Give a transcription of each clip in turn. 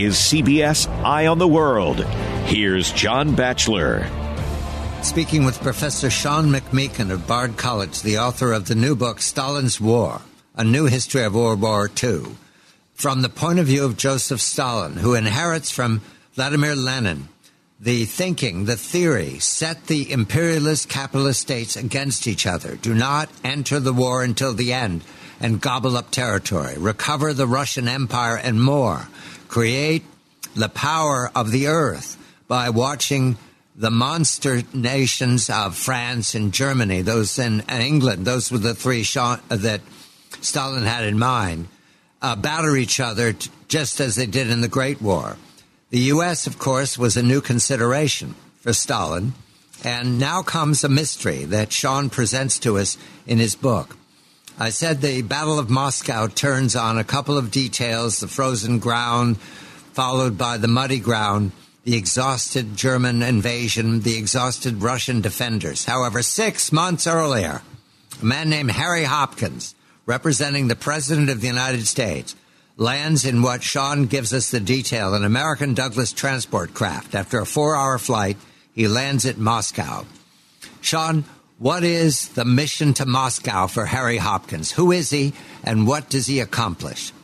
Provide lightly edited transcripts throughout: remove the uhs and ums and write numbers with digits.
is CBS Eye on the World. Here's John Batchelor. Speaking with Professor Sean McMeekin of Bard College, the author of the new book, Stalin's War, A New History of World War II, from the point of view of Joseph Stalin, who inherits from Vladimir Lenin the thinking, the theory, set the imperialist capitalist states against each other. Do not enter the war until the end and gobble up territory. Recover the Russian Empire and more. Create the power of the earth by watching the monster nations of France and Germany, those in England, those were the three that Stalin had in mind, batter each other just as they did in the Great War. The U.S., of course, was a new consideration for Stalin, and now comes a mystery that Sean presents to us in his book. I said the Battle of Moscow turns on a couple of details, the frozen ground, followed by the muddy ground, the exhausted German invasion, the exhausted Russian defenders. However, 6 months earlier, a man named Harry Hopkins, representing the President of the United States, lands in what Sean gives us the detail, an American Douglas transport craft. After a 4-hour flight, he lands at Moscow. Sean, what is the mission to Moscow for Harry Hopkins? Who is he, and what does he accomplish?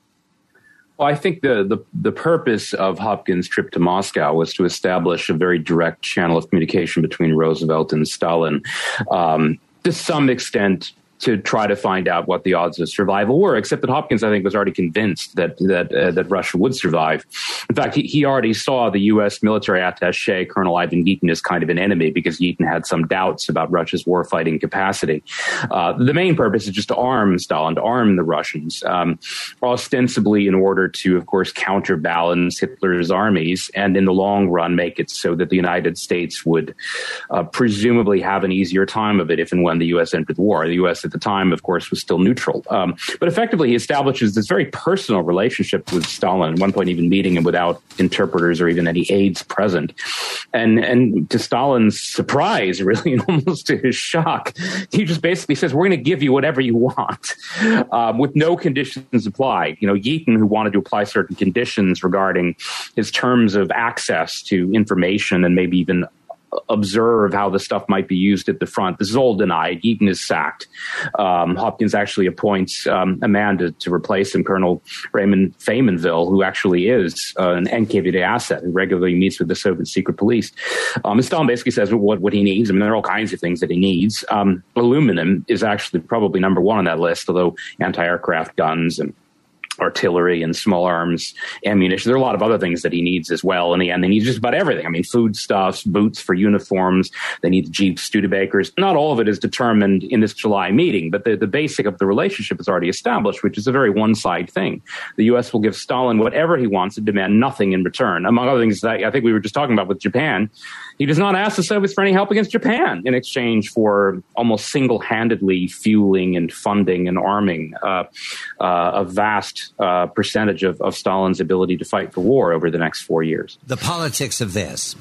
Well, I think the purpose of Hopkins' trip to Moscow was to establish a very direct channel of communication between Roosevelt and Stalin. To some extent, to try to find out what the odds of survival were, except that Hopkins, I think, was already convinced that Russia would survive. In fact, he already saw the U.S. military attaché, Colonel Ivan Yeaton, as kind of an enemy because Yeaton had some doubts about Russia's war-fighting capacity. The main purpose is just to arm Stalin, to arm the Russians, ostensibly in order to, of course, counterbalance Hitler's armies and in the long run make it so that the United States would presumably have an easier time of it if and when the U.S. entered the war. The U.S. at the time, of course, was still neutral. But effectively, he establishes this very personal relationship with Stalin, at one point even meeting him without interpreters or even any aides present. And to Stalin's surprise, really, and almost to his shock, he just basically says, we're going to give you whatever you want, with no conditions applied. You know, Yeaton, who wanted to apply certain conditions regarding his terms of access to information and maybe even observe how the stuff might be used at the front. This is all denied. Yeaton is sacked. Hopkins actually appoints a man to replace him, Colonel Raymond Faymanville, who actually is an NKVD asset, who regularly meets with the Soviet secret police. And Stalin basically says what he needs. I mean, there are all kinds of things that he needs. Aluminum is actually probably number one on that list, although anti-aircraft guns and artillery and small arms ammunition. There are a lot of other things that he needs as well. In the end, they need just about everything. I mean, foodstuffs, boots for uniforms. They need Jeeps, Studebakers. Not all of it is determined in this July meeting, but the basic of the relationship is already established, which is a very one-side thing. The U.S. will give Stalin whatever he wants and demand nothing in return. Among other things that I think we were just talking about with Japan, he does not ask the Soviets for any help against Japan in exchange for almost single-handedly fueling and funding and arming a vast percentage of Stalin's ability to fight the war over the next 4 years. The politics of this.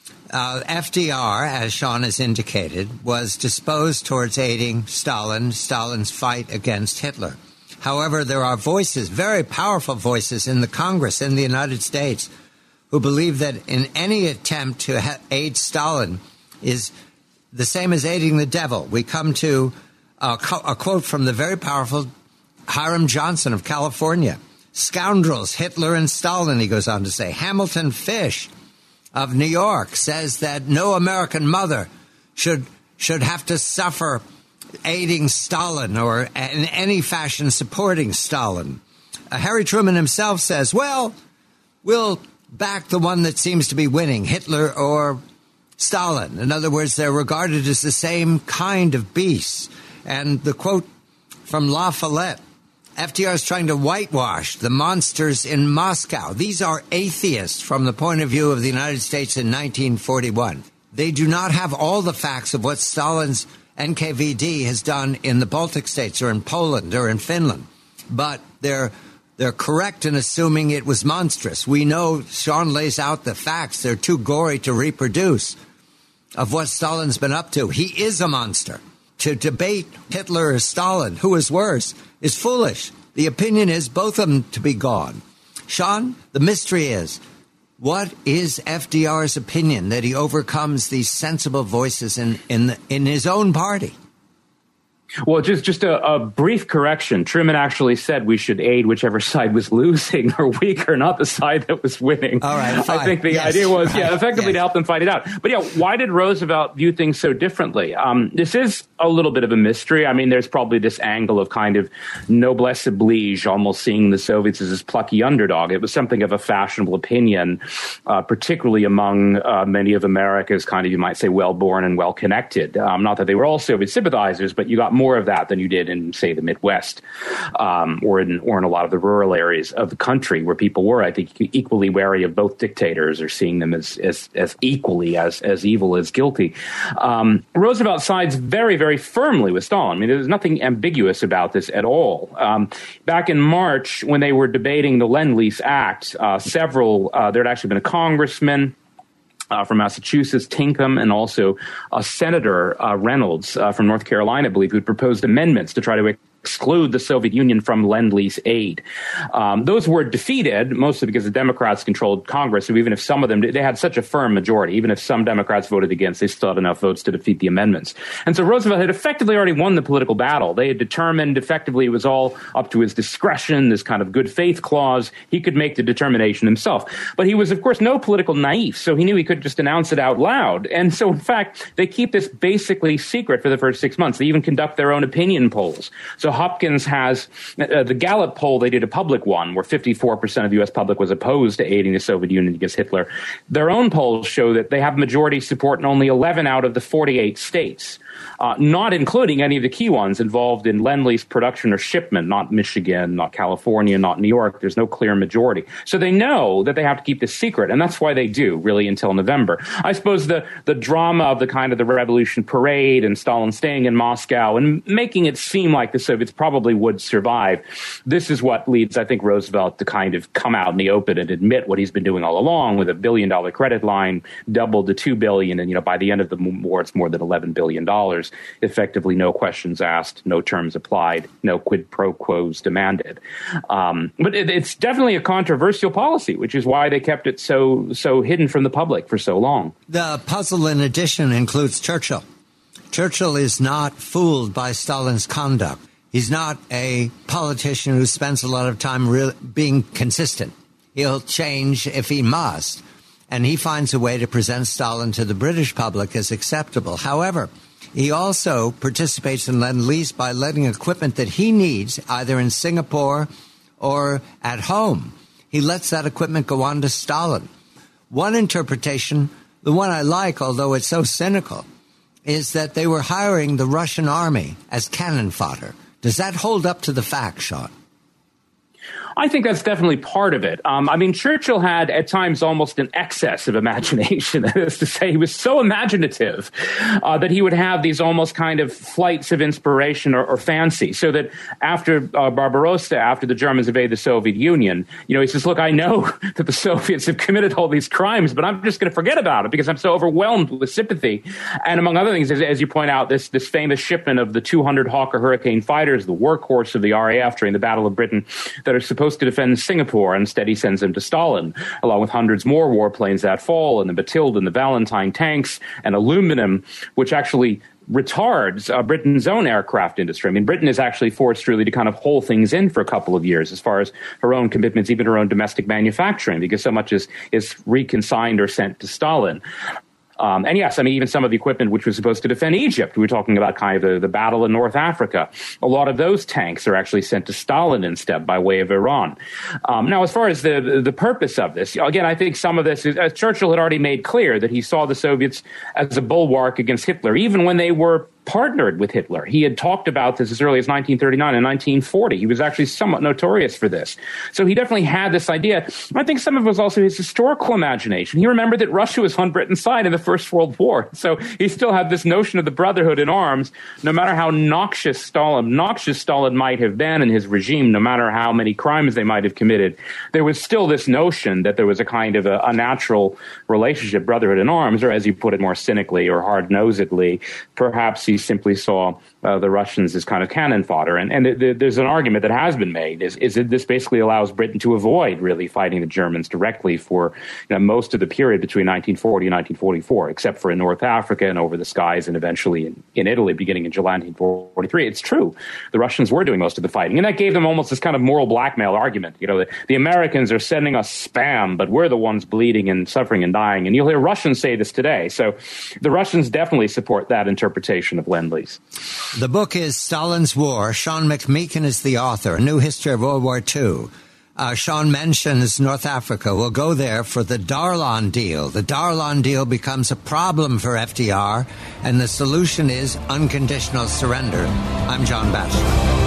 FDR, as Sean has indicated, was disposed towards aiding Stalin's fight against Hitler. However, there are voices, very powerful voices in the Congress in the United States, who believe that in any attempt to aid Stalin is the same as aiding the devil. We come to a quote from the very powerful Hiram Johnson of California. Scoundrels, Hitler and Stalin, he goes on to say. Hamilton Fish of New York says that no American mother should have to suffer aiding Stalin or in any fashion supporting Stalin. Harry Truman himself says, well, we'll back the one that seems to be winning, Hitler or Stalin. In other words, they're regarded as the same kind of beasts. And the quote from La Follette, FDR is trying to whitewash the monsters in Moscow. These are atheists from the point of view of the United States in 1941. They do not have all the facts of what Stalin's NKVD has done in the Baltic states or in Poland or in Finland. But they're correct in assuming it was monstrous. We know Sean lays out the facts. They're too gory to reproduce of what Stalin's been up to. He is a monster. To debate Hitler or Stalin, who is worse, is foolish. The opinion is both of them to be gone. Sean, the mystery is, what is FDR's opinion that he overcomes these sensible voices in his own party? Well, just a brief correction. Truman actually said we should aid whichever side was losing or weaker, not the side that was winning. All right, fine. I think the idea was, effectively to help them fight it out. But why did Roosevelt view things so differently? This is a little bit of a mystery. I mean, there's probably this angle of kind of noblesse oblige, almost seeing the Soviets as this plucky underdog. It was something of a fashionable opinion, particularly among many of America's kind of, you might say, well-born and well-connected. Not that they were all Soviet sympathizers, but you got more of that than you did in, say, the Midwest, or in a lot of the rural areas of the country where people were, I think, equally wary of both dictators or seeing them as equally as evil as guilty. Roosevelt sides very, very firmly with Stalin. I mean, there's nothing ambiguous about this at all. Back in March, when they were debating the Lend-Lease Act, there had actually been a congressman from Massachusetts, Tinkham, and also Senator Reynolds from North Carolina, I believe, who proposed amendments to try to exclude the Soviet Union from Lend-Lease aid. Those were defeated, mostly because the Democrats controlled Congress. So even if some of them, they had such a firm majority, even if some Democrats voted against, they still had enough votes to defeat the amendments. And so Roosevelt had effectively already won the political battle. They had determined effectively it was all up to his discretion, this kind of good faith clause. He could make the determination himself. But he was, of course, no political naif, so he knew he could just announce it out loud. And so, in fact, they keep this basically secret for the first 6 months. They even conduct their own opinion polls. So Hopkins has the Gallup poll. They did a public one where 54% of the U.S. public was opposed to aiding the Soviet Union against Hitler. Their own polls show that they have majority support in only 11 out of the 48 states, not including any of the key ones involved in Lend-Lease production or shipment, not Michigan, not California, not New York. There's no clear majority. So they know that they have to keep this secret, and that's why they do, really, until November. I suppose the drama of the kind of the revolution parade and Stalin staying in Moscow and making it seem like the Soviets probably would survive, this is what leads, I think, Roosevelt to kind of come out in the open and admit what he's been doing all along with $1 billion credit line, doubled to $2 billion, and, by the end of the war, it's more than $11 billion. Effectively, no questions asked, no terms applied, no quid pro quos demanded. But it's definitely a controversial policy, which is why they kept it so hidden from the public for so long. The puzzle, in addition, includes Churchill. Churchill is not fooled by Stalin's conduct. He's not a politician who spends a lot of time being consistent. He'll change if he must, and he finds a way to present Stalin to the British public as acceptable. However, he also participates in Lend-Lease by letting equipment that he needs, either in Singapore or at home. He lets that equipment go on to Stalin. One interpretation, the one I like, although it's so cynical, is that they were hiring the Russian army as cannon fodder. Does that hold up to the facts, Sean? I think that's definitely part of it. Churchill had at times almost an excess of imagination. That is to say, he was so imaginative that he would have these almost kind of flights of inspiration or fancy. So that after Barbarossa, after the Germans invaded the Soviet Union, he says, look, I know that the Soviets have committed all these crimes, but I'm just going to forget about it because I'm so overwhelmed with sympathy. And among other things, as you point out, this famous shipment of the 200 Hawker Hurricane fighters, the workhorse of the RAF during the Battle of Britain, that are supposed to defend Singapore. Instead, he sends them to Stalin, along with hundreds more warplanes that fall, and the Matilda and the Valentine tanks, and aluminum, which actually retards Britain's own aircraft industry. Britain is actually forced really to kind of hold things in for a couple of years as far as her own commitments, even her own domestic manufacturing, because so much is reconsigned or sent to Stalin. And yes, even some of the equipment which was supposed to defend Egypt, we were talking about kind of the battle in North Africa. A lot of those tanks are actually sent to Stalin instead by way of Iran. Now, as far as the purpose of this, again, I think some of this is, as Churchill had already made clear, that he saw the Soviets as a bulwark against Hitler, even when they were partnered with Hitler. He had talked about this as early as 1939 and 1940. He was actually somewhat notorious for this. So he definitely had this idea. I think some of it was also his historical imagination. He remembered that Russia was on Britain's side in the First World War. So he still had this notion of the brotherhood in arms, no matter how noxious Stalin might have been in his regime, no matter how many crimes they might have committed. There was still this notion that there was a kind of a natural relationship, brotherhood in arms, or as you put it more cynically or hard-nosedly, perhaps he he simply saw the Russians as kind of cannon fodder. And there's an argument that has been made is that this basically allows Britain to avoid really fighting the Germans directly for most of the period between 1940 and 1944, except for in North Africa and over the skies and eventually in Italy beginning in July 1943. It's true. The Russians were doing most of the fighting. And that gave them almost this kind of moral blackmail argument. The Americans are sending us spam, but we're the ones bleeding and suffering and dying. And you'll hear Russians say this today. So the Russians definitely support that interpretation of Lend-Lease. The book is Stalin's War. Sean McMeekin is the author, A New History of World War II. Sean mentions North Africa. We'll go there for the Darlan deal. The Darlan deal becomes a problem for FDR, and the solution is unconditional surrender. I'm John Batchelor.